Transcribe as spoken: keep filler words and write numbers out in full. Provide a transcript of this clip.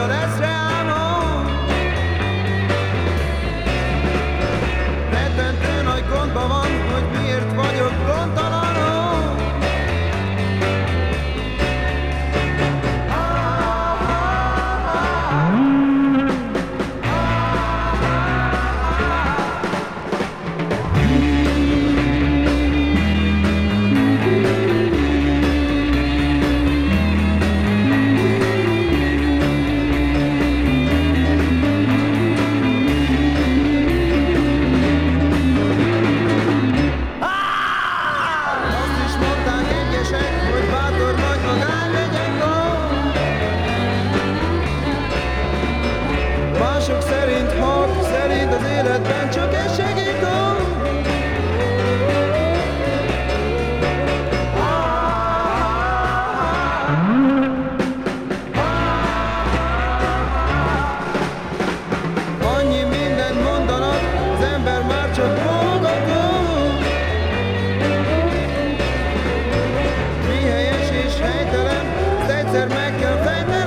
lesz reálmom. Rettentő nagy gondban van, hogy miért vagyok gondtalanul. Mások szerint hak, szerint az életben csak egy segítő. Annyi mindent mondanak, az ember már csak hallgató. Mi helyes és helytelen, ezt egyszer meg kell fejteni.